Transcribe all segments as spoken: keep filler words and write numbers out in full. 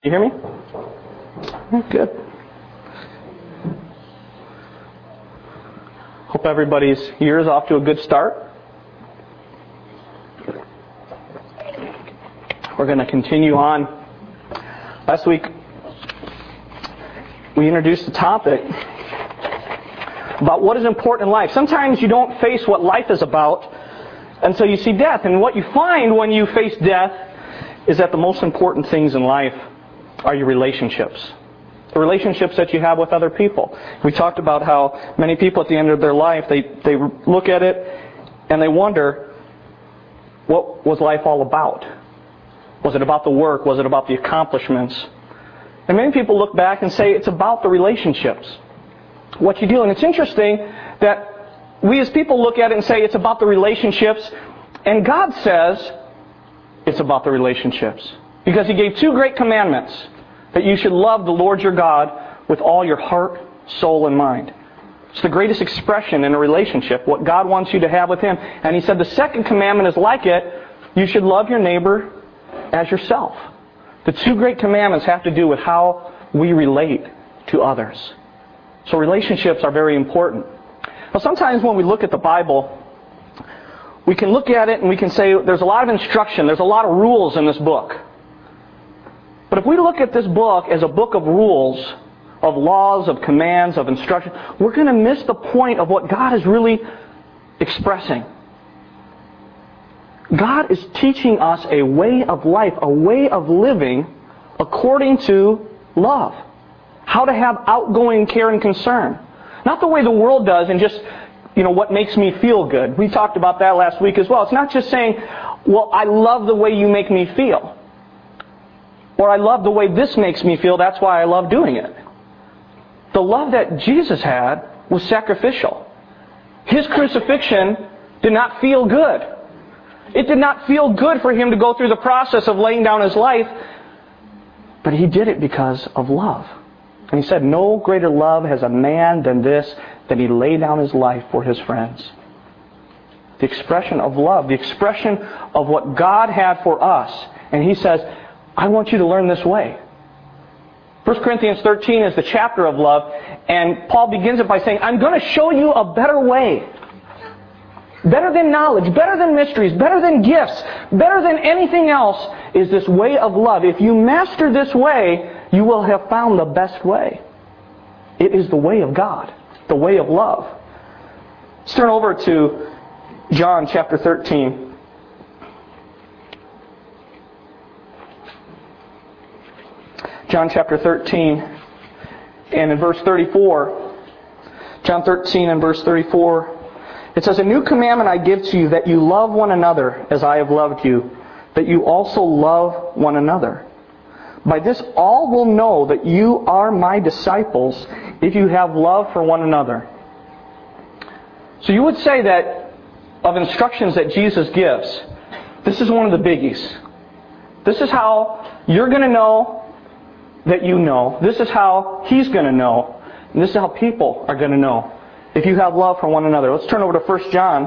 You hear me? Good. Hope everybody's year is off to a good start. We're going to continue on. Last week, we introduced the topic about what is important in life. Sometimes you don't face what life is about until you see death. And what you find when you face death is that the most important things in life are your relationships. The relationships that you have with other people. We talked about how many people at the end of their life, they, they look at it and they wonder, what was life all about? Was it about the work? Was it about the accomplishments? And many people look back and say it's about the relationships. What you do. And it's interesting that we as people look at it and say it's about the relationships. And God says it's about the relationships. Because He gave two great commandments. That you should love the Lord your God with all your heart, soul, and mind. It's the greatest expression in a relationship, what God wants you to have with Him. And He said the second commandment is like it. You should love your neighbor as yourself. The two great commandments have to do with how we relate to others. So relationships are very important. Now sometimes when we look at the Bible, we can look at it and we can say there's a lot of instruction, there's a lot of rules in this book. But if we look at this book as a book of rules, of laws, of commands, of instruction, we're going to miss the point of what God is really expressing. God is teaching us a way of life, a way of living according to love. How to have outgoing care and concern. Not the way the world does and just, you know, what makes me feel good. We talked about that last week as well. It's not just saying, well, I love the way you make me feel. Or I love the way this makes me feel, that's why I love doing it. The love that Jesus had was sacrificial. His crucifixion did not feel good. It did not feel good for Him to go through the process of laying down His life, but He did it because of love. And He said, no greater love has a man than this, that he lay down his life for his friends. The expression of love, the expression of what God had for us. And He says, I want you to learn this way. First Corinthians thirteen is the chapter of love, and Paul begins it by saying, I'm going to show you a better way. Better than knowledge, better than mysteries, better than gifts, better than anything else is this way of love. If you master this way, you will have found the best way. It is the way of God, the way of love. Let's turn over to John chapter thirteen. John chapter thirteen and in verse thirty-four. John thirteen and verse thirty-four. It says, a new commandment I give to you, that you love one another as I have loved you, that you also love one another. By this all will know that you are my disciples, if you have love for one another. So you would say that of instructions that Jesus gives, this is one of the biggies. This is how you're going to know that you know. This is how He's going to know. And this is how people are going to know if you have love for one another. Let's turn over to First John.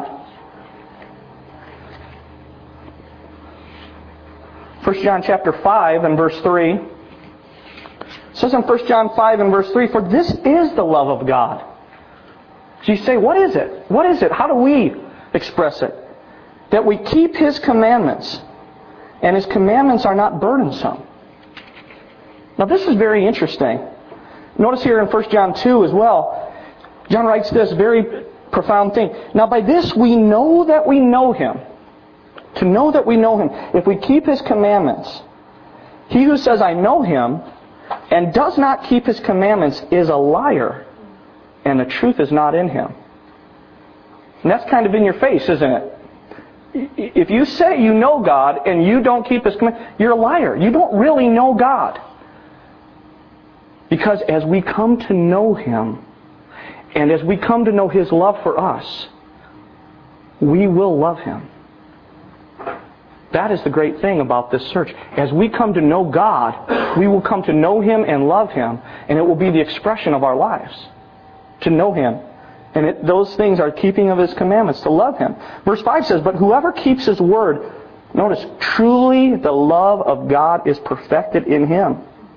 First John chapter five and verse three. It says in First John five and verse three, for this is the love of God. So you say, what is it? What is it? How do we express it? That we keep His commandments. And His commandments are not burdensome. Now this is very interesting. Notice here in First John two as well, John writes this very profound thing. Now by this we know that we know Him. To know that we know Him. If we keep His commandments. He who says, I know Him, and does not keep His commandments is a liar, and the truth is not in him. And that's kind of in your face, isn't it? If you say you know God and you don't keep His commandments, you're a liar. You don't really know God. Because as we come to know Him, and as we come to know His love for us, we will love Him. That is the great thing about this search. As we come to know God, we will come to know Him and love Him, and it will be the expression of our lives. To know Him. And it, those things are keeping of His commandments, to love Him. Verse five says, but whoever keeps His word, notice, truly the love of God is perfected in him.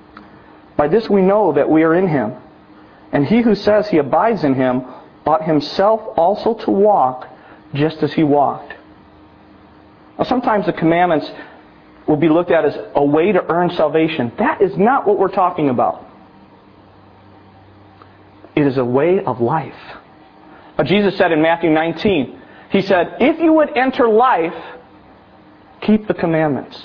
By this we know that we are in Him. And he who says he abides in Him ought himself also to walk just as He walked. Now, sometimes the commandments will be looked at as a way to earn salvation. That is not what we're talking about. It is a way of life. Now, Jesus said in Matthew nineteen, He said, if you would enter life, keep the commandments.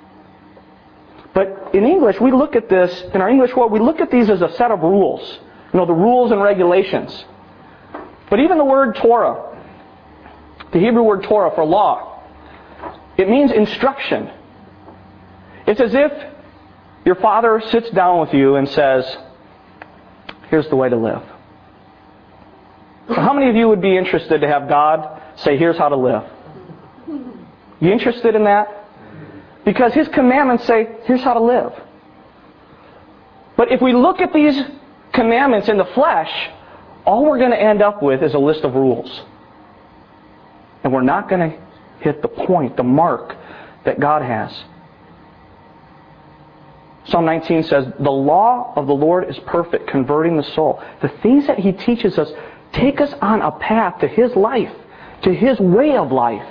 But in English, we look at this, in our English world, we look at these as a set of rules. You know, the rules and regulations. But even the word Torah, the Hebrew word Torah for law, it means instruction. It's as if your father sits down with you and says, here's the way to live. So how many of you would be interested to have God say, here's how to live? You interested in that? Because His commandments say, here's how to live. But if we look at these commandments in the flesh, all we're going to end up with is a list of rules. And we're not going to hit the point, the mark that God has. Psalm nineteen says, the law of the Lord is perfect, converting the soul. The things that He teaches us take us on a path to His life, to His way of life.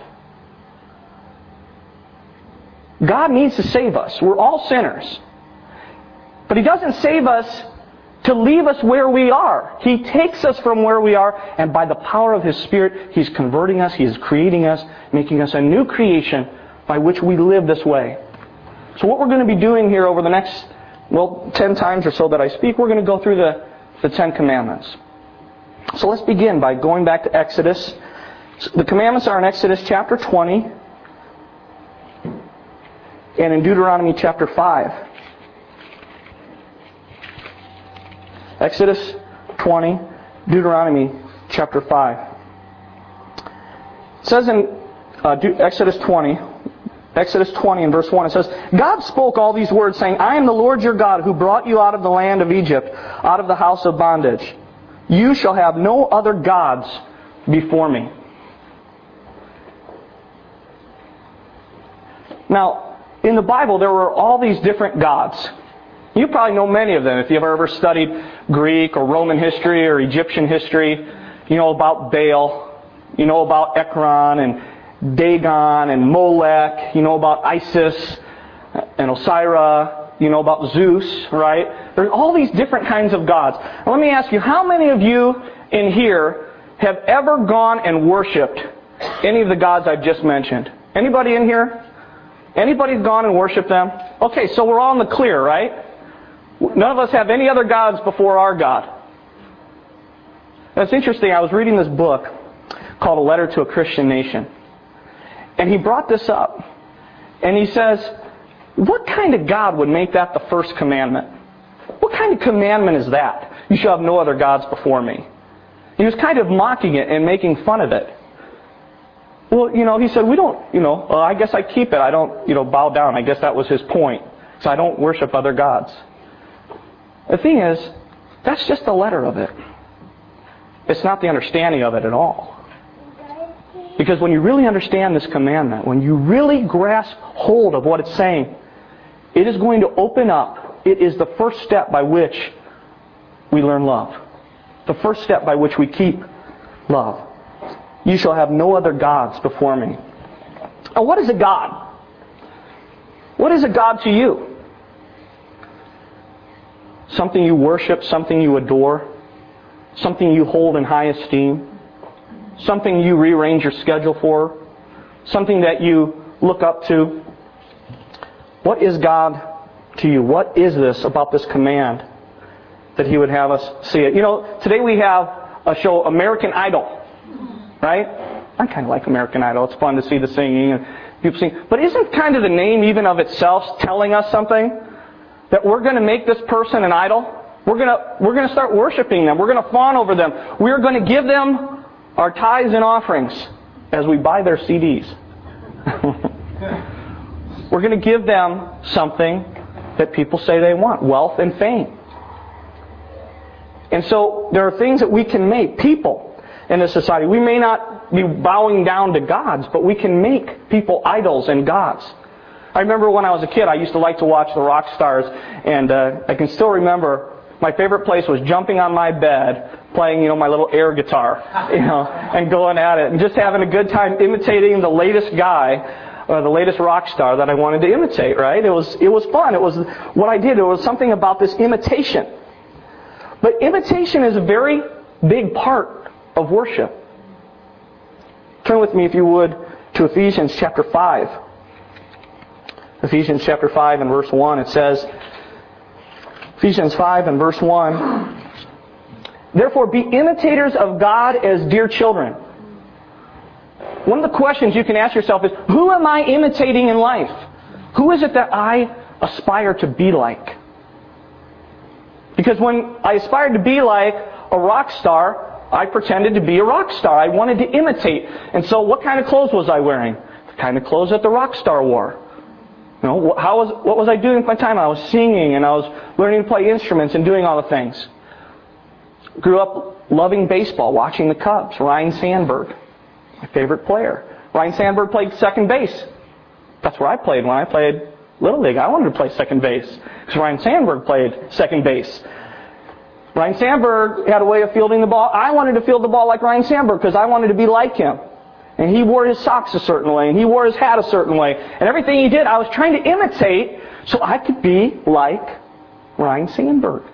God needs to save us. We're all sinners. But He doesn't save us to leave us where we are. He takes us from where we are, and by the power of His Spirit, He's converting us, He is creating us, making us a new creation by which we live this way. So what we're going to be doing here over the next, well, ten times or so that I speak, we're going to go through the, the Ten Commandments. So let's begin by going back to Exodus. The commandments are in Exodus chapter twenty and in Deuteronomy chapter five. Exodus twenty, Deuteronomy chapter five. It says in uh, Exodus twenty, Exodus twenty and verse one, it says, God spoke all these words, saying, I am the Lord your God who brought you out of the land of Egypt, out of the house of bondage. You shall have no other gods before me. Now, in the Bible, there were all these different gods. You probably know many of them if you've ever studied Greek or Roman history or Egyptian history. You know about Baal. You know about Ekron and Dagon and Molech. You know about Isis and Osiris. You know about Zeus, right? There's all these different kinds of gods. Now, let me ask you, how many of you in here have ever gone and worshipped any of the gods I've just mentioned? Anybody in here? Anybody's gone and worshipped them? Okay, so we're all in the clear, right? None of us have any other gods before our God. That's interesting. I was reading this book called A Letter to a Christian Nation. And he brought this up. And he says, what kind of God would make that the first commandment? What kind of commandment is that? You shall have no other gods before me. He was kind of mocking it and making fun of it. Well, you know, he said, we don't, you know, well, I guess I keep it. I don't, you know, bow down. I guess that was his point. So I don't worship other gods. The thing is, that's just the letter of it. It's not the understanding of it at all. Because when you really understand this commandment, when you really grasp hold of what it's saying, it is going to open up. It is the first step by which we learn love. The first step by which we keep love. You shall have no other gods before me. Now, what is a God? What is a God to you? Something you worship, something you adore, something you hold in high esteem, something you rearrange your schedule for, something that you look up to. What is God to you? What is this about this command that He would have us see it? You know, today we have a show, American Idol. Right? I kind of like American Idol. It's fun to see the singing and people sing. But isn't kind of the name even of itself telling us something? That we're going to make this person an idol? We're going to we're going to start worshiping them. We're going to fawn over them. We're going to give them our tithes and offerings as we buy their C Ds. We're going to give them something that people say they want. Wealth and fame. And so there are things that we can make. People. In this society, we may not be bowing down to gods, but we can make people idols and gods. I remember when I was a kid, I used to like to watch the rock stars, and uh, I can still remember my favorite place was jumping on my bed, playing, you know, my little air guitar, you know, and going at it, and just having a good time imitating the latest guy, or the latest rock star that I wanted to imitate, right? It was, it was fun. It was what I did. It was something about this imitation. But imitation is a very big part of worship. Turn with me, if you would, to Ephesians chapter five. Ephesians chapter five and verse one, it says, Ephesians five and verse one, therefore be imitators of God as dear children. One of the questions you can ask yourself is, who am I imitating in life? Who is it that I aspire to be like? Because when I aspired to be like a rock star, I pretended to be a rock star. I wanted to imitate. And so what kind of clothes was I wearing? The kind of clothes that the rock star wore. You know, how was, what was I doing with my time? I was singing and I was learning to play instruments and doing all the things. Grew up loving baseball, watching the Cubs. Ryne Sandberg, my favorite player. Ryne Sandberg played second base. That's where I played when I played Little League. I wanted to play second base because Ryne Sandberg played second base. Ryne Sandberg had a way of fielding the ball. I wanted to field the ball like Ryne Sandberg because I wanted to be like him. And he wore his socks a certain way, and he wore his hat a certain way. And everything he did, I was trying to imitate so I could be like Ryne Sandberg.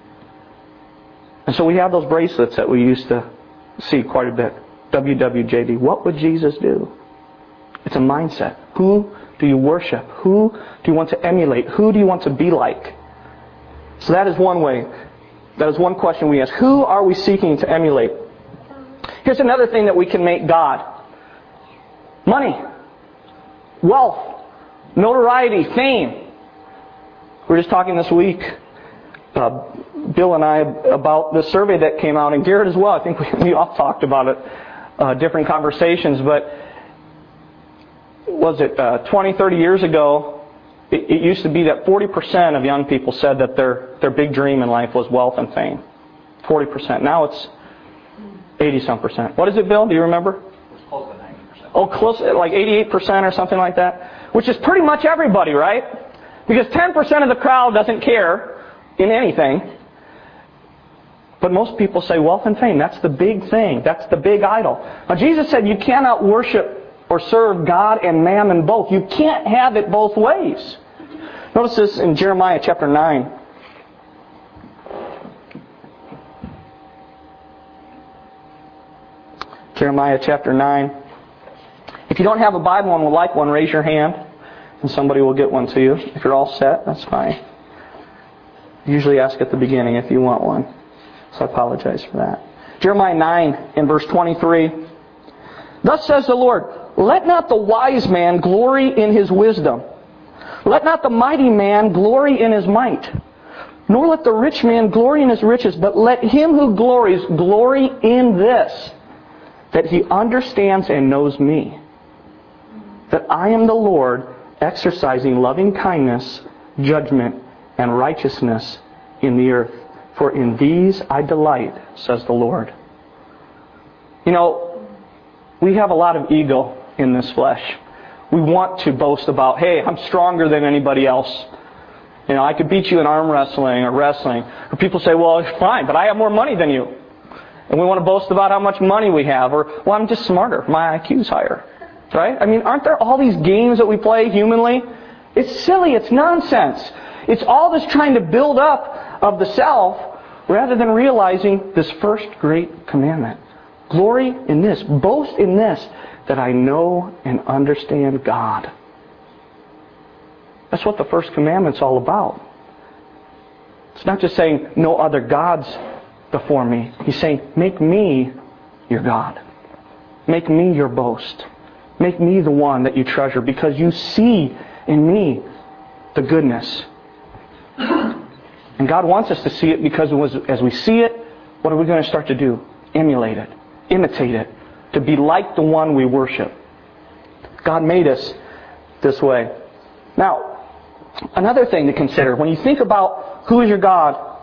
And so we have those bracelets that we used to see quite a bit. W W J D. What would Jesus do? It's a mindset. Who do you worship? Who do you want to emulate? Who do you want to be like? So that is one way. That is one question we ask. Who are we seeking to emulate? Here's another thing that we can make God. Money, wealth, notoriety, fame. We were just talking this week, uh, Bill and I, about the survey that came out, and Garrett as well. I think we, we all talked about it, uh, different conversations. But was it uh, twenty, thirty years ago, it, it used to be that forty percent of young people said that their, their big dream in life was wealth and fame. forty percent. Now it's eighty-some percent. What is it, Bill? Do you remember? Close to ninety percent. Oh, close, like eighty-eight percent or something like that? Which is pretty much everybody, right? Because ten percent of the crowd doesn't care in anything. But most people say wealth and fame. That's the big thing. That's the big idol. Now, Jesus said you cannot worship or serve God and mammon both. You can't have it both ways. Notice this in Jeremiah chapter nine. Jeremiah chapter nine. If you don't have a Bible and would like one, raise your hand and somebody will get one to you. If you're all set, that's fine. I usually ask at the beginning if you want one. So I apologize for that. Jeremiah nine in verse twenty-three. Thus says the Lord, let not the wise man glory in his wisdom. Let not the mighty man glory in his might. Nor let the rich man glory in his riches, but let him who glories glory in this, that he understands and knows me, that I am the Lord, exercising loving kindness, judgment, and righteousness in the earth. For in these I delight, says the Lord. You know, we have a lot of ego in this flesh. We want to boast about, hey, I'm stronger than anybody else. You know, I could beat you in arm wrestling or wrestling. Or people say, well, fine, but I have more money than you. And we want to boast about how much money we have. Or, well, I'm just smarter. My I Q's higher. Right? I mean, aren't there all these games that we play humanly? It's silly. It's nonsense. It's all this trying to build up of the self rather than realizing this first great commandment. Glory in this. Boast in this, that I know and understand God. That's what the first commandment's all about. It's not just saying no other gods before me. He's saying, make me your God. Make me your boast. Make me the one that you treasure because you see in me the goodness. And God wants us to see it because as we see it, what are we going to start to do? Emulate it. Imitate it. To be like the one we worship. God made us this way. Now, another thing to consider. When you think about who is your God,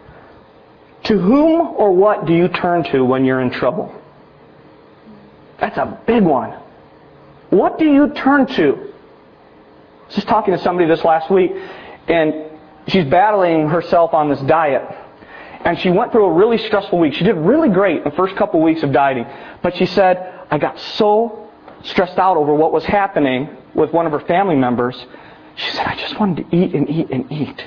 to whom or what do you turn to when you're in trouble? That's a big one. What do you turn to I was just talking to somebody this last week, and she's battling herself on this diet. And she went through a really stressful week. She did really great in the first couple of weeks of dieting. But she said, I got so stressed out over what was happening with one of her family members. She said, I just wanted to eat and eat and eat.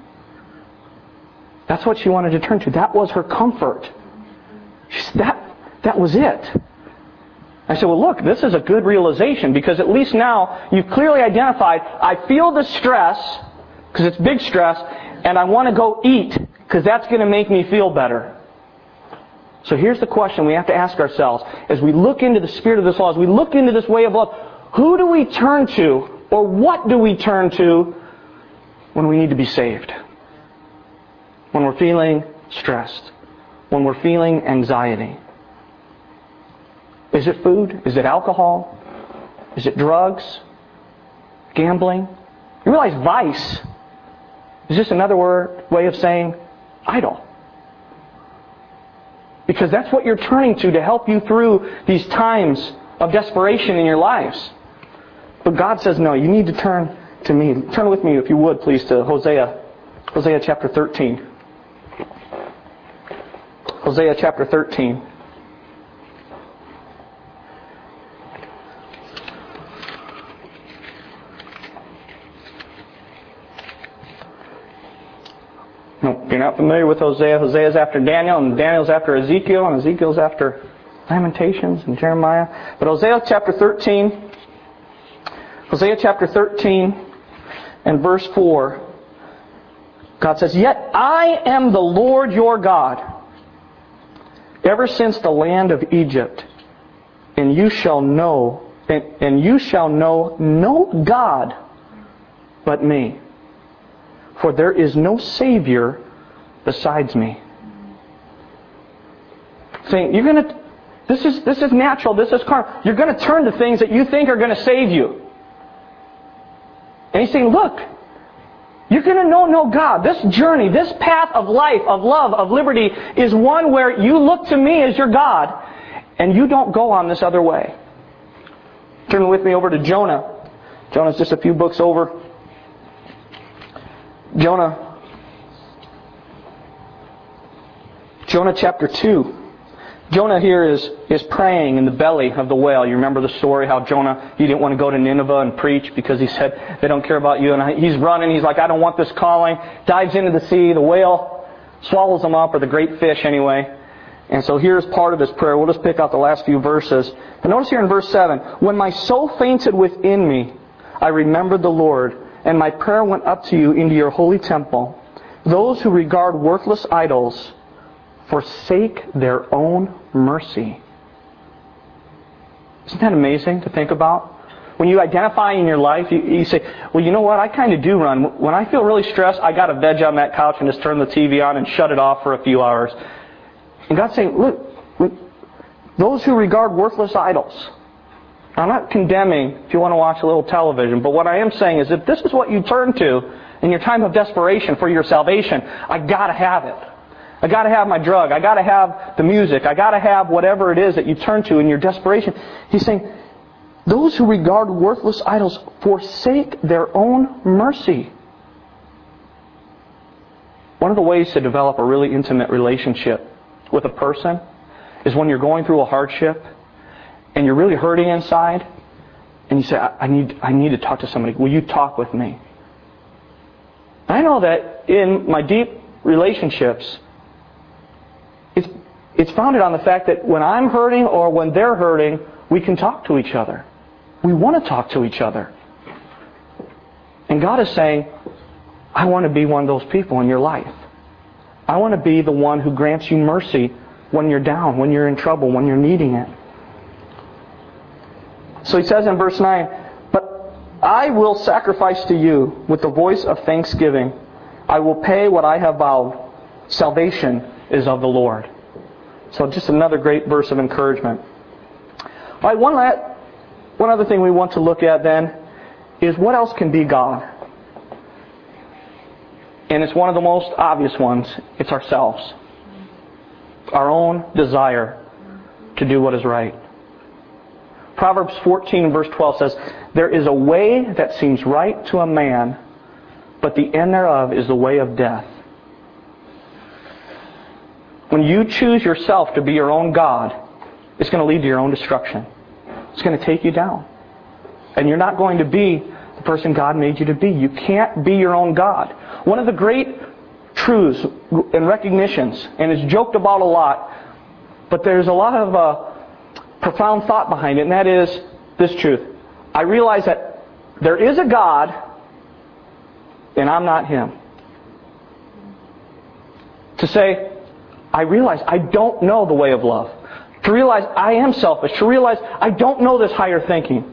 That's what she wanted to turn to. That was her comfort. She said, that, that was it. I said, well, look, this is a good realization, because at least now you've clearly identified, I feel the stress, because it's big stress, and I want to go eat, because that's going to make me feel better. So here's the question we have to ask ourselves. As we look into the spirit of this law, as we look into this way of love, who do we turn to, or what do we turn to when we need to be saved? When we're feeling stressed, when we're feeling anxiety. Is it food? Is it alcohol? Is it drugs? Gambling? You realize vice is just another word, way of saying idol. Because that's what you're turning to to help you through these times of desperation in your lives. But God says, no, you need to turn to me. Turn with me, if you would, please, to Hosea. Hosea chapter thirteen. Hosea chapter thirteen. No, if you're not familiar with Hosea, Hosea's after Daniel, and Daniel's after Ezekiel, and Ezekiel's after Lamentations and Jeremiah. But Hosea chapter thirteen, Hosea chapter thirteen and verse four, God says, Yet I am the Lord your God, ever since the land of Egypt, and you shall know, and, and you shall know no God but me. For there is no Savior besides me. Saying, you're going to, this is this is natural, this is carnal. You're going to turn to things that you think are going to save you. And He's saying, look, you're going to know no God. This journey, this path of life, of love, of liberty, is one where you look to me as your God, and you don't go on this other way. Turn with me over to Jonah. Jonah's just a few books over. Jonah, Jonah chapter two. Jonah here is, is praying in the belly of the whale. You remember the story how Jonah, he didn't want to go to Nineveh and preach because he said, they don't care about you. And he's running. He's like, I don't want this calling. Dives into the sea. The whale swallows him up, or the great fish anyway. And so here's part of his prayer. We'll just pick out the last few verses. But notice here in verse seven, when my soul fainted within me, I remembered the Lord, and my prayer went up to you into your holy temple. Those who regard worthless idols forsake their own mercy. Isn't that amazing to think about? When you identify in your life, you, you say, well, you know what, I kind of do run. When I feel really stressed, I got to veg on that couch and just turn the T V on and shut it off for a few hours. And God's saying, look, look those who regard worthless idols. I'm not condemning if you want to watch a little television, but what I am saying is if this is what you turn to in your time of desperation for your salvation, I got to have it. I got to have my drug. I got to have the music. I got to have whatever it is that you turn to in your desperation. He's saying, those who regard worthless idols forsake their own mercy. One of the ways to develop a really intimate relationship with a person is when you're going through a hardship and you're really hurting inside, and you say, I need, I need to talk to somebody. Will you talk with me? I know that in my deep relationships, it's, it's founded on the fact that when I'm hurting or when they're hurting, we can talk to each other. We want to talk to each other. And God is saying, I want to be one of those people in your life. I want to be the one who grants you mercy when you're down, when you're in trouble, when you're needing it. So he says in verse nine, But I will sacrifice to you with the voice of thanksgiving. I will pay what I have vowed. Salvation is of the Lord. So just another great verse of encouragement. All right, one, la- one other thing we want to look at then is what else can be God? And it's one of the most obvious ones. It's ourselves. Our own desire to do what is right. Proverbs fourteen verse twelve says, "There is a way that seems right to a man, but the end thereof is the way of death." When you choose yourself to be your own God, it's going to lead to your own destruction. It's going to take you down. And you're not going to be the person God made you to be. You can't be your own God. One of the great truths and recognitions, and it's joked about a lot, but there's a lot of uh, profound thought behind it, and that is this truth. I realize that there is a God, and I'm not Him. To say, I realize I don't know the way of love. To realize I am selfish. To realize I don't know this higher thinking.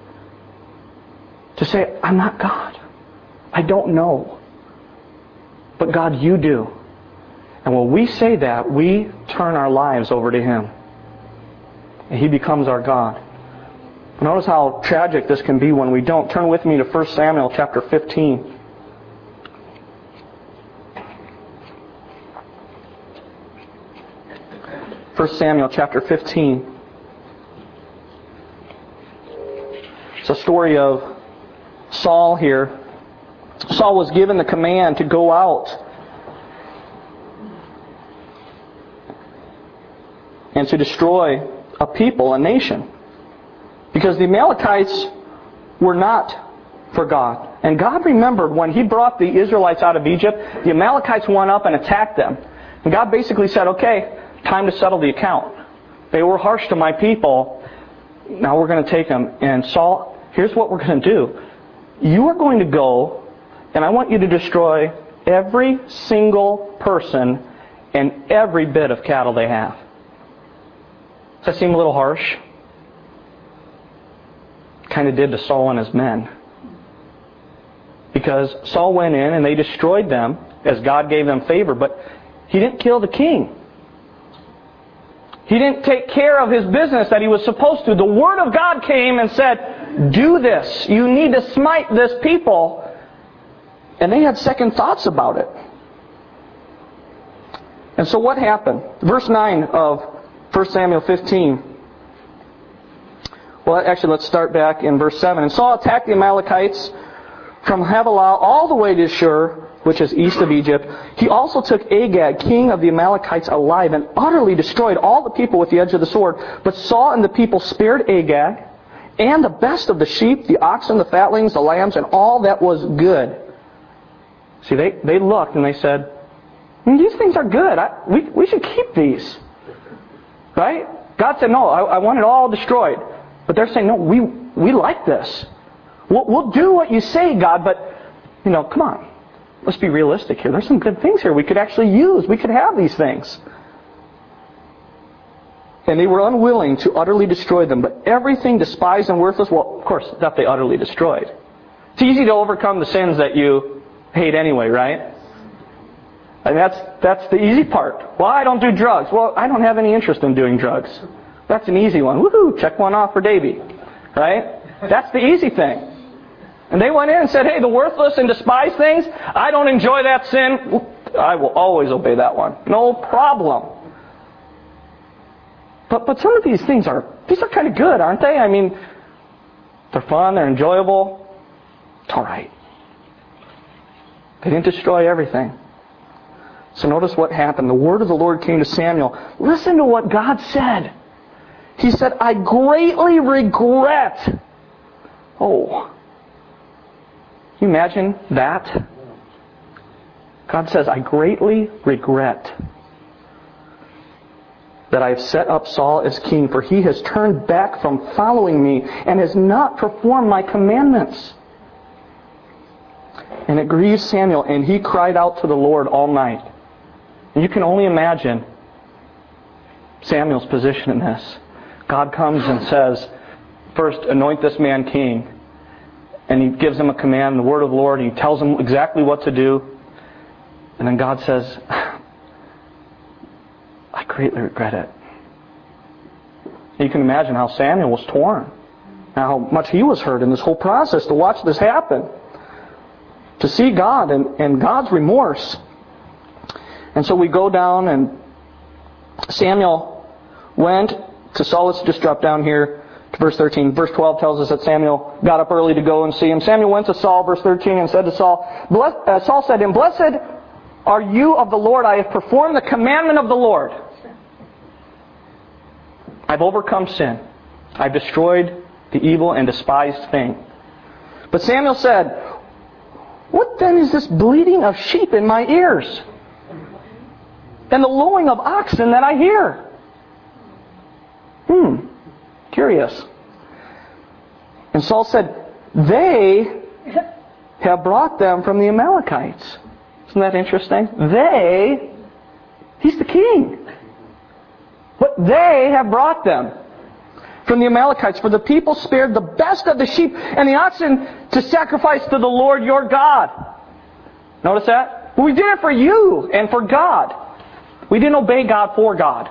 To say, I'm not God. I don't know. But God, you do. And when we say that, we turn our lives over to Him. And He becomes our God. Notice how tragic this can be when we don't. Turn with me to First Samuel chapter fifteen. First Samuel chapter fifteen. It's a story of Saul here. Saul was given the command to go out and to destroy a people, a nation. Because the Amalekites were not for God. And God remembered when He brought the Israelites out of Egypt, the Amalekites went up and attacked them. And God basically said, okay, time to settle the account. They were harsh to my people. Now we're going to take them. And Saul, here's what we're going to do. You are going to go, and I want you to destroy every single person and every bit of cattle they have. Does that seem a little harsh? Kind of did to Saul and his men. Because Saul went in and they destroyed them as God gave them favor, but he didn't kill the king. He didn't take care of his business that he was supposed to. The Word of God came and said, do this. You need to smite this people. And they had second thoughts about it. And so what happened? Verse nine of First Samuel fifteen. Well, actually, let's start back in verse seven. And Saul attacked the Amalekites from Havilah all the way to Shur, which is east of Egypt. He also took Agag, king of the Amalekites, alive and utterly destroyed all the people with the edge of the sword. But Saul and the people spared Agag and the best of the sheep, the oxen, the fatlings, the lambs, and all that was good. See, they, they looked and they said, these things are good. I, we, we should keep these. Right? God said, no, I, I want it all destroyed. But they're saying, no, we we like this. We'll, we'll do what you say, God, but, you know, come on. Let's be realistic here. There's some good things here we could actually use. We could have these things. And they were unwilling to utterly destroy them. But everything despised and worthless, well, of course, that they utterly destroyed. It's easy to overcome the sins that you hate anyway, right? And that's that's the easy part. Well, I don't do drugs. Well, I don't have any interest in doing drugs. That's an easy one. Woohoo! Check one off for Davey. Right? That's the easy thing. And they went in and said, hey, the worthless and despised things, I don't enjoy that sin. I will always obey that one. No problem. But but some of these things are, these are kind of good, aren't they? I mean, they're fun, they're enjoyable. It's all right. They didn't destroy everything. So notice what happened. The word of the Lord came to Samuel. Listen to what God said. He said, I greatly regret. Oh. Can you imagine that? God says, I greatly regret that I have set up Saul as king, for he has turned back from following me and has not performed my commandments. And it grieved Samuel, and he cried out to the Lord all night. And you can only imagine Samuel's position in this. God comes and says, first, anoint this man king. And he gives him a command, the word of the Lord. He tells him exactly what to do. And then God says, I greatly regret it. You can imagine how Samuel was torn. How much he was hurt in this whole process to watch this happen. To see God and, and God's remorse. And so we go down, and Samuel went to Saul. Let's just drop down here Verse thirteen. Verse twelve tells us that Samuel got up early to go and see him. Samuel went to Saul, verse thirteen, and said to Saul, Bless, uh, Saul said to him, Blessed are you of the Lord. I have performed the commandment of the Lord. I've overcome sin. I've destroyed the evil and despised thing. But Samuel said, What then is this bleating of sheep in my ears? And the lowing of oxen that I hear? Hmm. Curious. And Saul said, They have brought them from the Amalekites. Isn't that interesting? They, he's the king. But they have brought them from the Amalekites. For the people spared the best of the sheep and the oxen to sacrifice to the Lord your God. Notice that? But we did it for you and for God. We didn't obey God for God.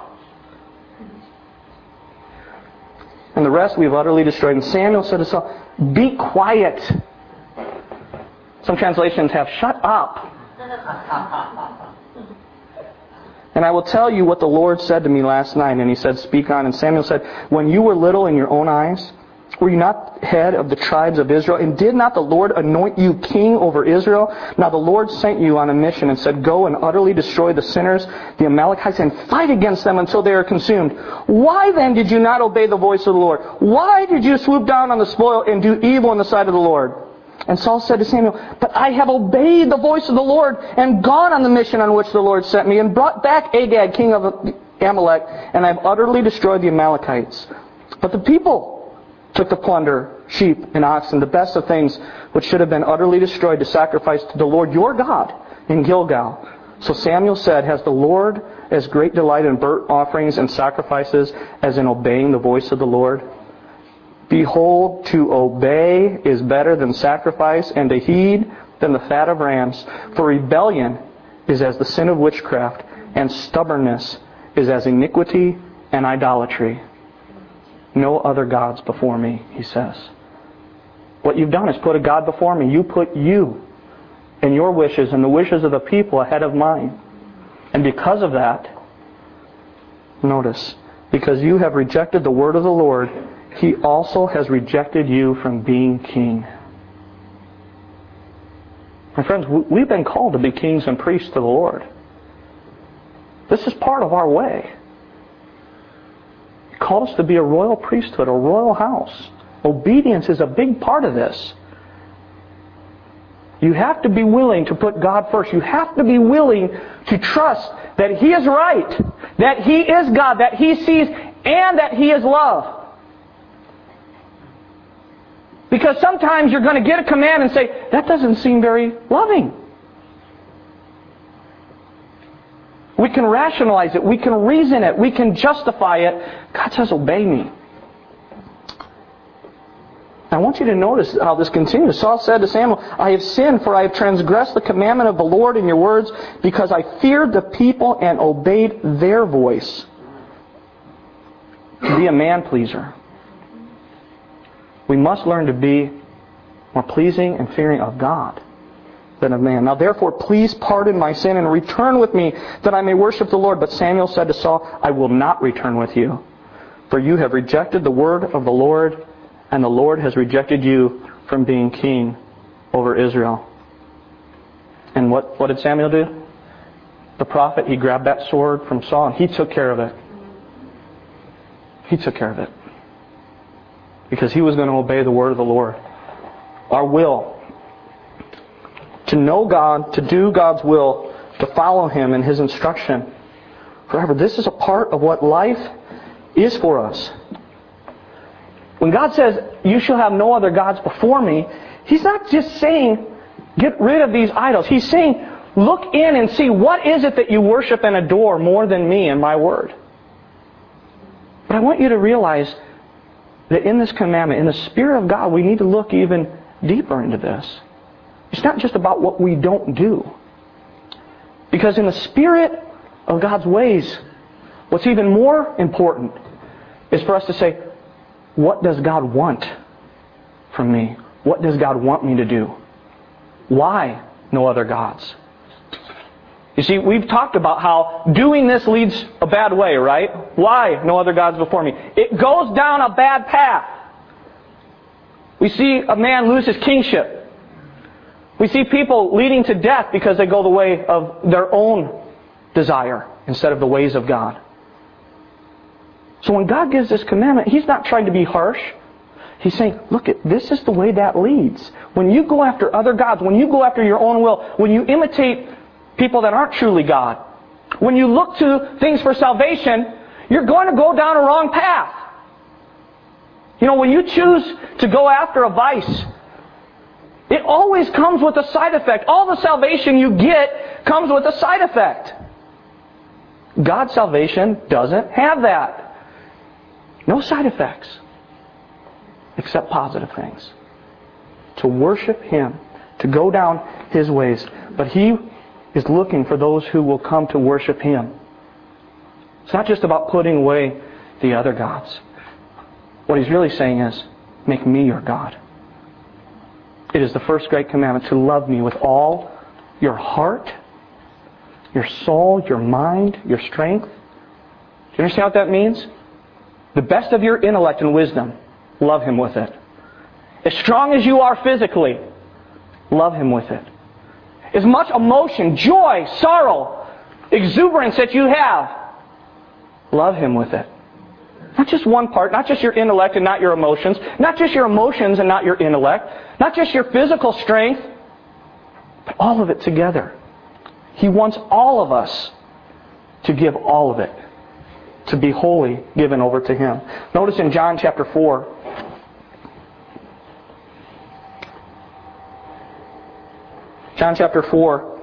And the rest we've utterly destroyed. And Samuel said to Saul, Be quiet. Some translations have, Shut up. And I will tell you what the Lord said to me last night. And he said, Speak on. And Samuel said, When you were little in your own eyes, were you not head of the tribes of Israel? And did not the Lord anoint you king over Israel? Now the Lord sent you on a mission and said, Go and utterly destroy the sinners, the Amalekites, and fight against them until they are consumed. Why then did you not obey the voice of the Lord? Why did you swoop down on the spoil and do evil in the sight of the Lord? And Saul said to Samuel, But I have obeyed the voice of the Lord and gone on the mission on which the Lord sent me and brought back Agag, king of Amalek, and I have utterly destroyed the Amalekites. But the people took the plunder, sheep and oxen, the best of things which should have been utterly destroyed to sacrifice to the Lord your God in Gilgal. So Samuel said, Has the Lord as great delight in burnt offerings and sacrifices as in obeying the voice of the Lord? Behold, to obey is better than sacrifice, and to heed than the fat of rams. For rebellion is as the sin of witchcraft, and stubbornness is as iniquity and idolatry. No other gods before me, he says. What you've done is put a God before me. You put you and your wishes and the wishes of the people ahead of mine. And because of that, notice, because you have rejected the word of the Lord, He also has rejected you from being king. My friends, we've been called to be kings and priests to the Lord. This is part of our way. He called us to be a royal priesthood, a royal house. Obedience is a big part of this. You have to be willing to put God first. You have to be willing to trust that He is right, that He is God, that He sees, and that He is love. Because sometimes you're going to get a command and say, that doesn't seem very loving. We can rationalize it. We can reason it. We can justify it. God says, obey me. I want you to notice how this continues. Saul said to Samuel, I have sinned, for I have transgressed the commandment of the Lord in your words, because I feared the people and obeyed their voice. To be a man-pleaser. We must learn to be more pleasing and fearing of God than of man. Now therefore, please pardon my sin and return with me that I may worship the Lord. But Samuel said to Saul, I will not return with you, for you have rejected the word of the Lord, and the Lord has rejected you from being king over Israel. And what, what did Samuel do? The prophet, he grabbed that sword from Saul and he took care of it. He took care of it. Because he was going to obey the word of the Lord. Our will. To know God, to do God's will, to follow Him and His instruction forever. This is a part of what life is for us. When God says, you shall have no other gods before me, He's not just saying, get rid of these idols. He's saying, look in and see what is it that you worship and adore more than me and my word. But I want you to realize that in this commandment, in the Spirit of God, we need to look even deeper into this. It's not just about what we don't do. Because in the Spirit of God's ways, what's even more important is for us to say, what does God want from me? What does God want me to do? Why no other gods? You see, we've talked about how doing this leads a bad way, right? Why no other gods before me? It goes down a bad path. We see a man lose his kingship. We see people leading to death because they go the way of their own desire instead of the ways of God. So when God gives this commandment, He's not trying to be harsh. He's saying, look, this is the way that leads. When you go after other gods, when you go after your own will, when you imitate people that aren't truly God, when you look to things for salvation, you're going to go down a wrong path. You know, when you choose to go after a vice, it always comes with a side effect. All the salvation you get comes with a side effect. God's salvation doesn't have that. No side effects. Except positive things. To worship Him. To go down His ways. But He is looking for those who will come to worship Him. It's not just about putting away the other gods. What He's really saying is, make me your God. It is the first great commandment to love me with all your heart, your soul, your mind, your strength. Do you understand what that means? The best of your intellect and wisdom, love Him with it. As strong as you are physically, love Him with it. As much emotion, joy, sorrow, exuberance that you have, love Him with it. Not just one part, not just your intellect and not your emotions, not just your emotions and not your intellect, not just your physical strength, but all of it together. He wants all of us to give all of it, to be wholly given over to Him. Notice in John chapter four, John chapter four,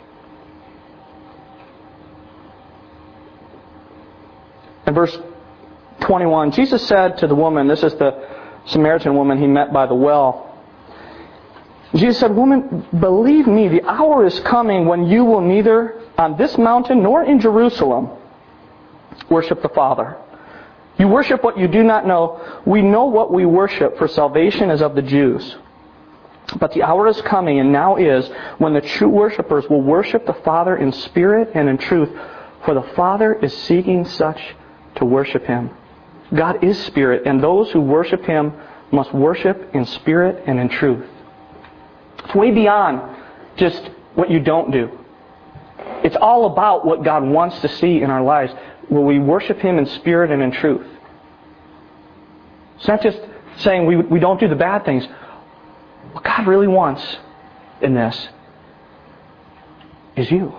and verse twenty-one, Jesus said to the woman, this is the Samaritan woman He met by the well. Jesus said, woman, believe me, the hour is coming when you will neither on this mountain nor in Jerusalem worship the Father. You worship what you do not know. We know what we worship, for salvation is of the Jews. But the hour is coming, and now is, when the true worshipers will worship the Father in spirit and in truth, for the Father is seeking such to worship Him. God is spirit, and those who worship Him must worship in spirit and in truth. It's way beyond just what you don't do. It's all about what God wants to see in our lives, where we worship Him in spirit and in truth. It's not just saying we, we don't do the bad things. What God really wants in this is you.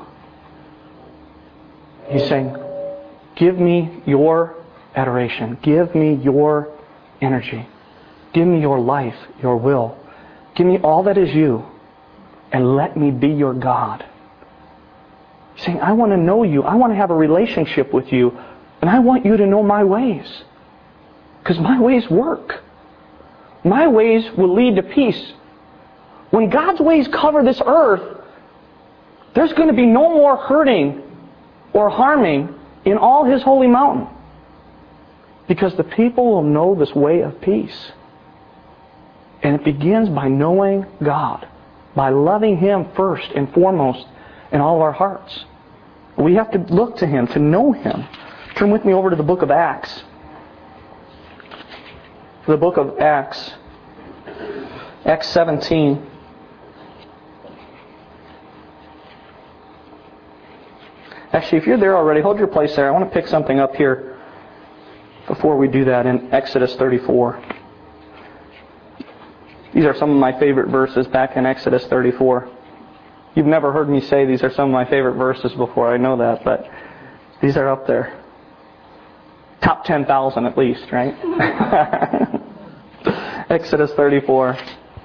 He's saying, give me your adoration. Give me your energy. Give me your life, your will. Give me all that is you, and let me be your God. He's saying, I want to know you. I want to have a relationship with you, and I want you to know my ways. Because my ways work. My ways will lead to peace. When God's ways cover this earth, there's going to be no more hurting or harming in all His holy mountain. Because the people will know this way of peace. And it begins by knowing God. By loving Him first and foremost in all of our hearts. We have to look to Him, to know Him. Turn with me over to the book of Acts. The book of Acts. Acts seventeen. Actually, if you're there already, hold your place there. I want to pick something up here before we do that in Exodus thirty-four. These are some of my favorite verses back in Exodus thirty-four. You've never heard me say these are some of my favorite verses before, I know that, but these are up there. Top ten thousand at least, right? Exodus thirty-four.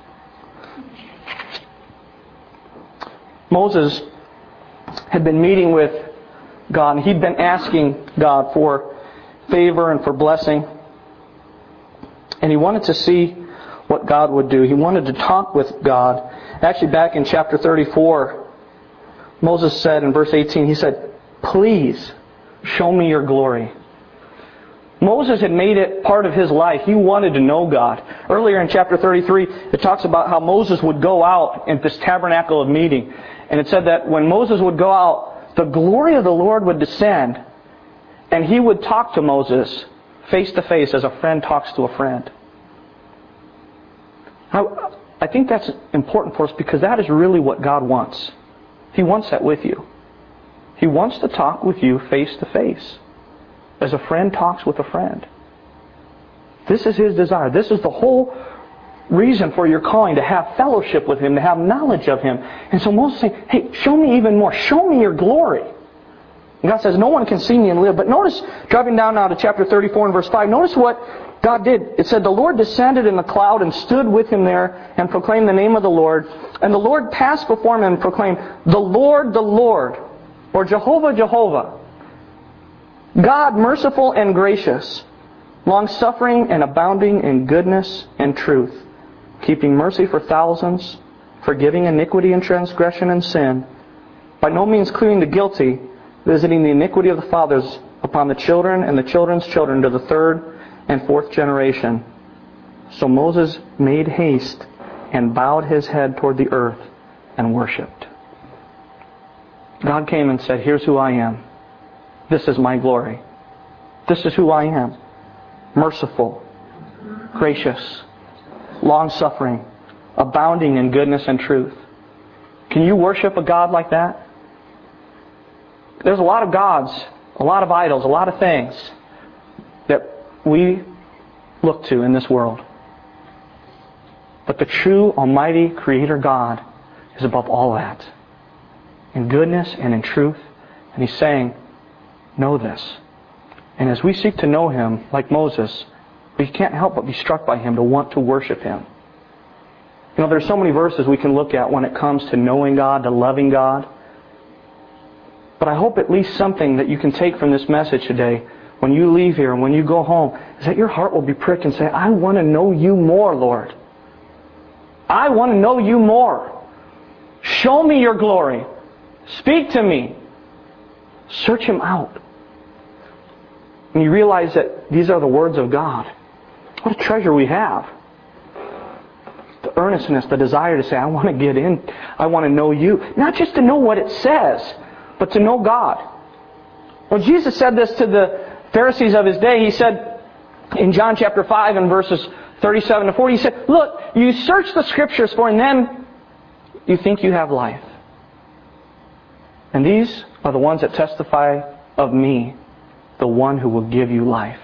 Moses had been meeting with God, and he'd been asking God for favor and for blessing. And he wanted to see what God would do. He wanted to talk with God. Actually, back in chapter thirty-four, Moses said in verse eighteen, he said, please show me your glory. Moses had made it part of his life. He wanted to know God. Earlier in chapter thirty-three, it talks about how Moses would go out in this tabernacle of meeting. And it said that when Moses would go out, the glory of the Lord would descend, and He would talk to Moses face to face as a friend talks to a friend. I, I think that's important for us because that is really what God wants. He wants that with you. He wants to talk with you face to face, as a friend talks with a friend. This is His desire. This is the whole reason for your calling, to have fellowship with Him, to have knowledge of Him. And so Moses is saying, hey, show me even more. Show me your glory. And God says, no one can see me and live. But notice, dropping down now to chapter thirty-four and verse five, notice what God did. It said, the Lord descended in the cloud and stood with him there and proclaimed the name of the Lord. And the Lord passed before him and proclaimed, the Lord, the Lord, or Jehovah, Jehovah, God merciful and gracious, long-suffering and abounding in goodness and truth, keeping mercy for thousands, forgiving iniquity and transgression and sin, by no means clearing the guilty, visiting the iniquity of the fathers upon the children and the children's children to the third and fourth generation. So Moses made haste and bowed his head toward the earth and worshipped. God came and said, here's who I am. This is my glory. This is who I am. Merciful, gracious, long-suffering, abounding in goodness and truth. Can you worship a God like that? There's a lot of gods, a lot of idols, a lot of things that we look to in this world. But the true, almighty, Creator God is above all that, in goodness and in truth. And He's saying, know this. And as we seek to know Him, like Moses, we can't help but be struck by Him, to want to worship Him. You know, there's so many verses we can look at when it comes to knowing God, to loving God. But I hope at least something that you can take from this message today, when you leave here and when you go home, is that your heart will be pricked and say, I want to know You more, Lord. I want to know You more. Show me Your glory. Speak to me. Search Him out. And you realize that these are the words of God. What a treasure we have. The earnestness, the desire to say, I want to get in. I want to know You. Not just to know what it says, but to know God. Well, Jesus said this to the Pharisees of His day. He said in John chapter five and verses thirty-seven to forty, He said, look, you search the Scriptures for, and then you think you have life. And these are the ones that testify of Me, the one who will give you life.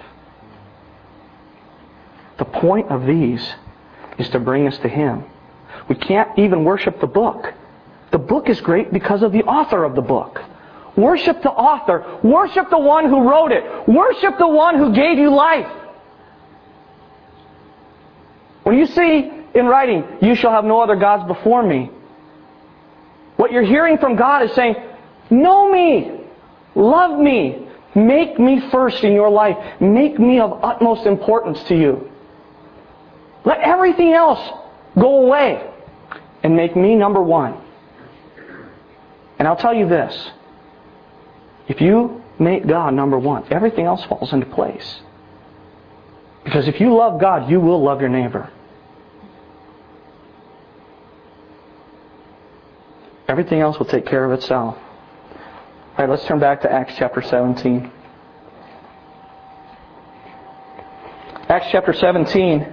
The point of these is to bring us to Him. We can't even worship the book. The book is great because of the author of the book. Worship the author. Worship the one who wrote it. Worship the one who gave you life. When you see in writing, you shall have no other gods before Me, what you're hearing from God is saying, know Me, love Me, make Me first in your life, make Me of utmost importance to you. Let everything else go away and make Me number one. And I'll tell you this, if you make God number one, everything else falls into place. Because if you love God, you will love your neighbor. Everything else will take care of itself. All right, let's turn back to Acts chapter seventeen. Acts chapter seventeen.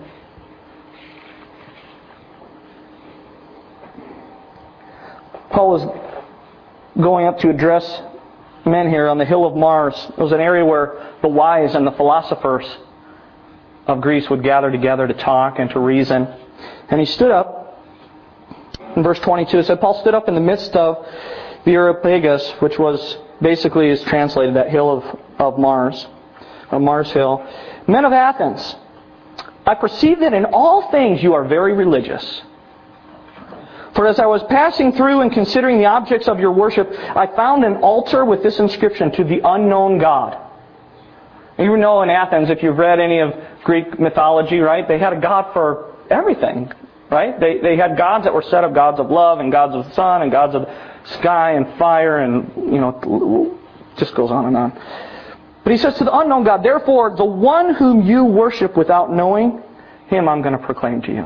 Paul was going up to address men here on the hill of Mars. It was an area where the wise and the philosophers of Greece would gather together to talk and to reason. And he stood up. In verse twenty-two, it said, Paul stood up in the midst of the Areopagus, which was basically is translated that hill of, of Mars, or Mars Hill. Men of Athens, I perceive that in all things you are very religious. For as I was passing through and considering the objects of your worship, I found an altar with this inscription, to the unknown God. You know in Athens, if you've read any of Greek mythology, right, they had a god for everything, right? They they had gods that were set up, gods of love and gods of the sun and gods of sky and fire and, you know, just goes on and on. But he says, to the unknown God, therefore, the one whom you worship without knowing, Him I'm going to proclaim to you.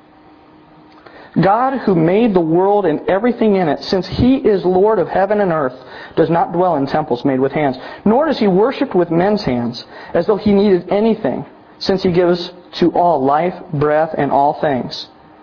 God who made the world and everything in it, since He is Lord of heaven and earth, does not dwell in temples made with hands, nor does He worship with men's hands, as though He needed anything, since He gives to all life, breath, and all things.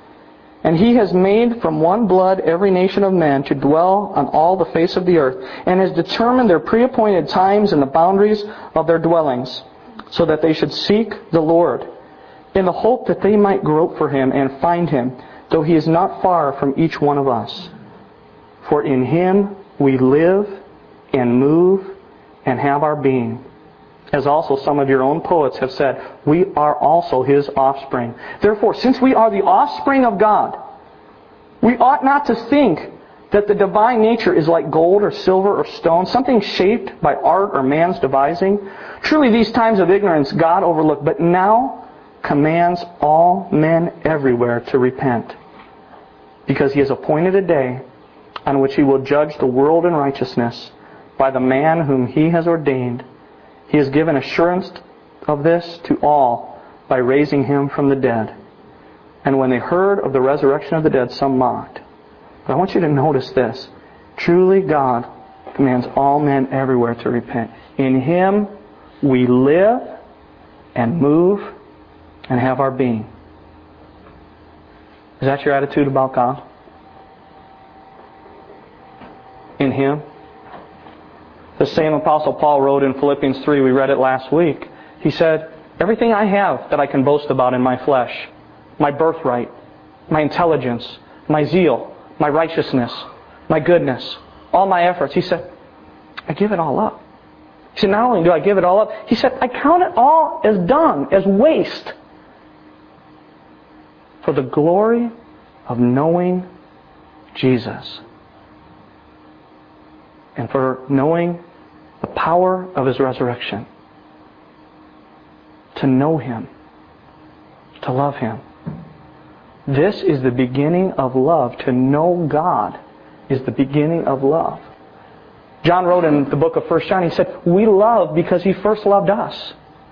And He has made from one blood every nation of men to dwell on all the face of the earth, and has determined their pre-appointed times and the boundaries of their dwellings, so that they should seek the Lord, in the hope that they might grope for Him and find Him, though He is not far from each one of us. For in Him we live and move and have our being. As also some of your own poets have said, we are also His offspring. Therefore, since we are the offspring of God, we ought not to think that the divine nature is like gold or silver or stone, something shaped by art or man's devising. Truly these times of ignorance God overlooked, but now commands all men everywhere to repent, because He has appointed a day on which He will judge the world in righteousness by the man whom He has ordained. He has given assurance of this to all by raising Him from the dead. And when they heard of the resurrection of the dead, some mocked. But I want you to notice this. Truly God commands all men everywhere to repent. In Him we live and move and have our being. Is that your attitude about God? In Him? The same Apostle Paul wrote in Philippians three, we read it last week. He said, everything I have that I can boast about in my flesh, my birthright, my intelligence, my zeal, my righteousness, my goodness, all my efforts, he said, I give it all up. He said, not only do I give it all up, he said, I count it all as dung, as waste, for the glory of knowing Jesus, and for knowing the power of His resurrection. To know Him. To love Him. This is the beginning of love. To know God is the beginning of love. John wrote in the book of First John, he said, we love because He first loved us.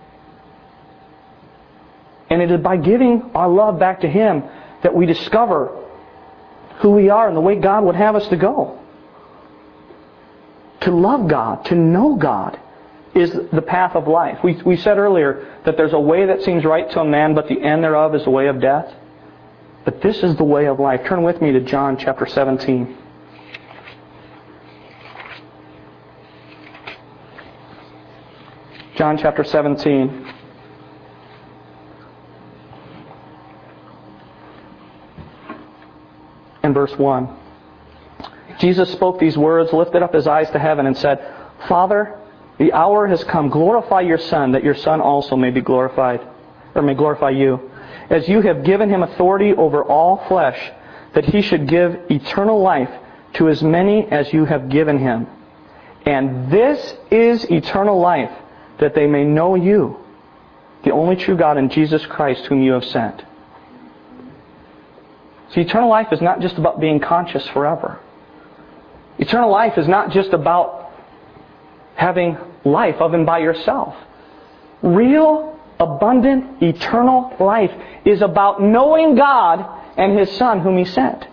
And it is by giving our love back to Him that we discover who we are and the way God would have us to go. To love God, to know God, is the path of life. We, we said earlier that there's a way that seems right to a man, but the end thereof is the way of death. But this is the way of life. Turn with me to John chapter seventeen. John chapter seventeen. And verse one. Jesus spoke these words, lifted up His eyes to heaven, and said, Father, the hour has come. Glorify your Son, that your Son also may be glorified, or may glorify you, as you have given Him authority over all flesh, that He should give eternal life to as many as you have given Him. And this is eternal life, that they may know you, the only true God, and Jesus Christ, whom you have sent. See, eternal life is not just about being conscious forever. Eternal life is not just about having life of and by yourself. Real, abundant, eternal life is about knowing God and His Son whom He sent.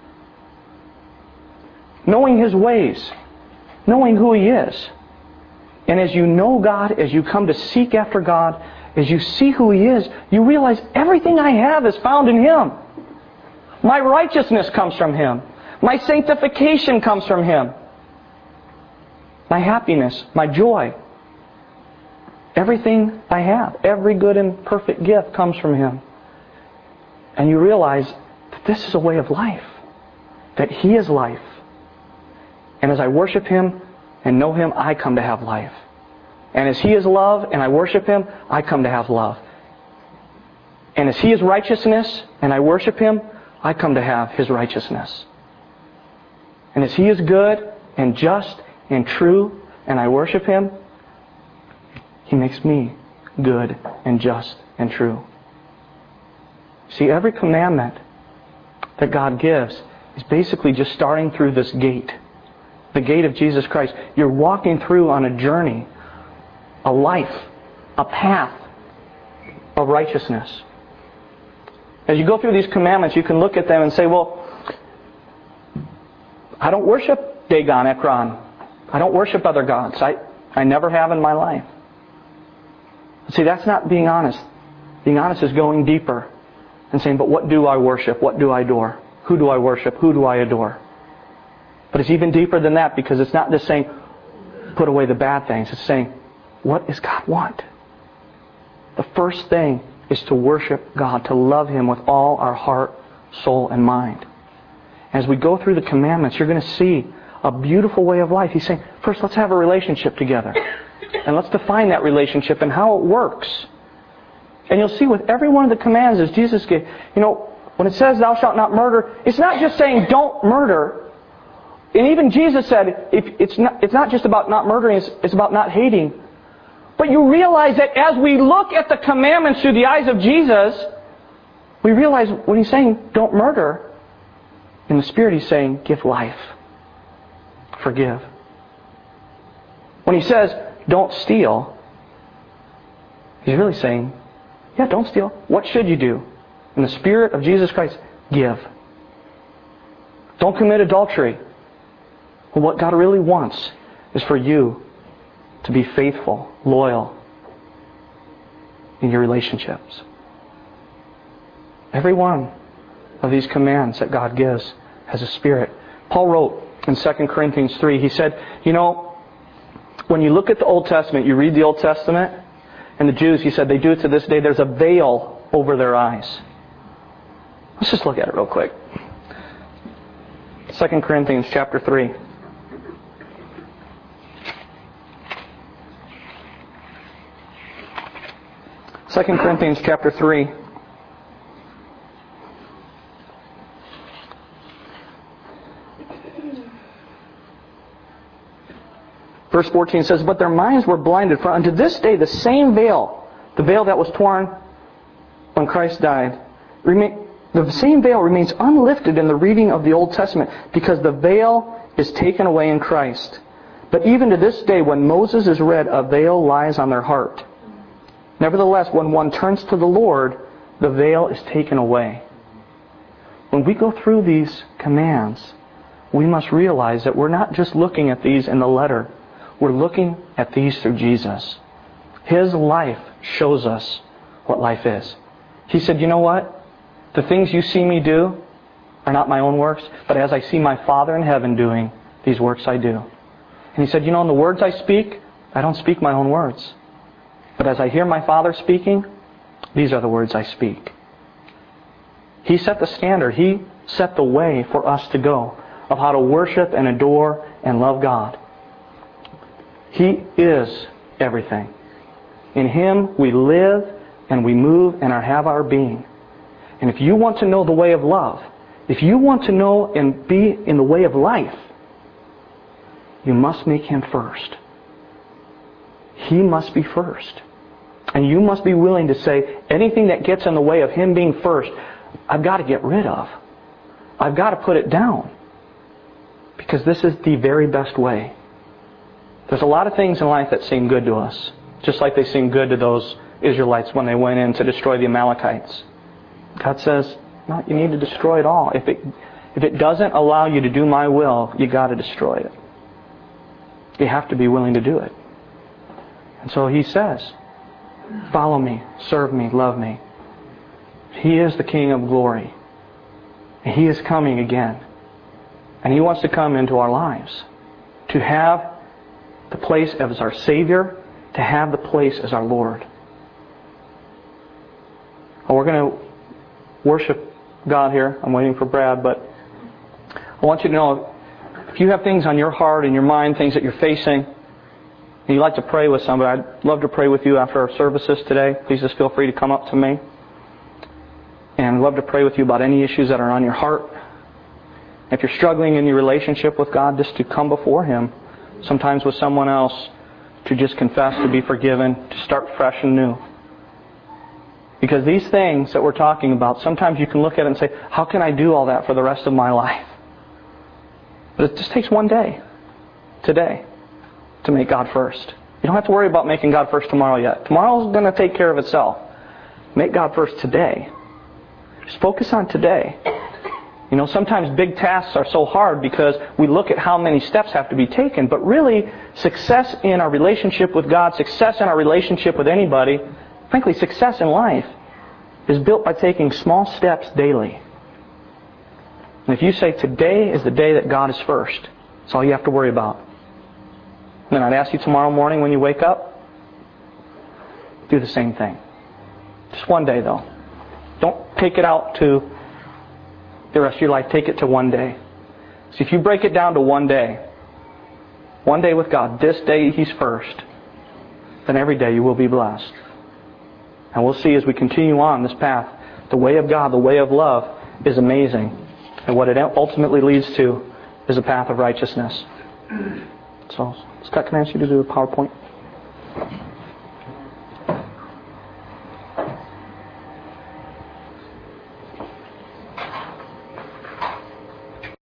Knowing His ways. Knowing who He is. And as you know God, as you come to seek after God, as you see who He is, you realize everything I have is found in Him. My righteousness comes from Him. My sanctification comes from Him. My happiness, my joy, everything I have, every good and perfect gift comes from Him. And you realize that this is a way of life. That He is life. And as I worship Him and know Him, I come to have life. And as He is love and I worship Him, I come to have love. And as He is righteousness and I worship Him, I come to have His righteousness. And as He is good and just and true and I worship Him, He makes me good and just and true. See, every commandment that God gives is basically just starting through this gate. The gate of Jesus Christ. You're walking through on a journey, a life, a path of righteousness. As you go through these commandments, you can look at them and say, well, I don't worship Dagon, Ekron. I don't worship other gods. I, I never have in my life. See, that's not being honest. Being honest is going deeper. and saying, but what do I worship? What do I adore? Who do I worship? Who do I adore? But it's even deeper than that, because it's not just saying, put away the bad things. It's saying, what does God want? The first thing is to worship God, to love Him with all our heart, soul, and mind. As we go through the commandments, you're going to see a beautiful way of life. He's saying, first let's have a relationship together. And let's define that relationship and how it works. And you'll see with every one of the commands as Jesus gave, you know, when it says thou shalt not murder, it's not just saying don't murder. And even Jesus said, if it's not, it's not just about not murdering, it's, it's about not hating. But you realize that as we look at the commandments through the eyes of Jesus, we realize when He's saying don't murder, in the Spirit He's saying give life. Forgive. When He says don't steal, He's really saying, yeah, don't steal. What should you do? In the Spirit of Jesus Christ, give. Don't commit adultery. Well, what God really wants is for you to be faithful, loyal in your relationships. Every one of these commands that God gives has a spirit. Paul wrote in Second Corinthians three, he said, you know, when you look at the Old Testament, you read the Old Testament, and the Jews, he said, they do it to this day, there's a veil over their eyes. Let's just look at it real quick. Second Corinthians chapter three. Second Corinthians chapter three. Verse fourteen says, but their minds were blinded, for unto this day the same veil, the veil that was torn when Christ died, remain, the same veil remains unlifted in the reading of the Old Testament, because the veil is taken away in Christ. But even to this day, when Moses is read, a veil lies on their heart. Nevertheless, when one turns to the Lord, the veil is taken away. When we go through these commands, we must realize that we're not just looking at these in the letter. We're looking at these through Jesus. His life shows us what life is. He said, you know what? The things you see me do are not my own works, but as I see my Father in heaven doing, these works I do. And He said, you know, in the words I speak, I don't speak my own words. But as I hear my Father speaking, these are the words I speak. He set the standard. He set the way for us to go of how to worship and adore and love God. He is everything. In Him we live and we move and have our being. And if you want to know the way of love, if you want to know and be in the way of life, you must make Him first. He must be first. And you must be willing to say, anything that gets in the way of Him being first, I've got to get rid of. I've got to put it down. Because this is the very best way. There's a lot of things in life that seem good to us. Just like they seemed good to those Israelites when they went in to destroy the Amalekites. God says, no, you need to destroy it all. If it, if it doesn't allow you to do my will, you got to destroy it. You have to be willing to do it. And so He says, follow me, serve me, love me. He is the King of glory. And He is coming again. And He wants to come into our lives. To have the place as our Savior, to have the place as our Lord. Well, we're going to worship God here. I'm waiting for Brad, but I want you to know, if you have things on your heart and your mind, things that you're facing, and you'd like to pray with somebody, I'd love to pray with you after our services today. Please just feel free to come up to me. And I'd love to pray with you about any issues that are on your heart. If you're struggling in your relationship with God, just to come before Him, sometimes with someone else, to just confess, to be forgiven, to start fresh and new. Because these things that we're talking about, sometimes you can look at it and say, how can I do all that for the rest of my life? But it just takes one day, today, to make God first. You don't have to worry about making God first tomorrow yet. Tomorrow's going to take care of itself. Make God first today. Just focus on today. You know, sometimes big tasks are so hard because we look at how many steps have to be taken. But really, success in our relationship with God, success in our relationship with anybody, frankly, success in life is built by taking small steps daily. And if you say today is the day that God is first, that's all you have to worry about. Then I'd ask you tomorrow morning when you wake up, do the same thing. Just one day though. Don't take it out to the rest of your life. Take it to one day. See, if you break it down to one day, one day with God, this day He's first, then every day you will be blessed. And we'll see as we continue on this path, the way of God, the way of love is amazing. And what it ultimately leads to is a path of righteousness. So, Scott, can I ask you to do a PowerPoint?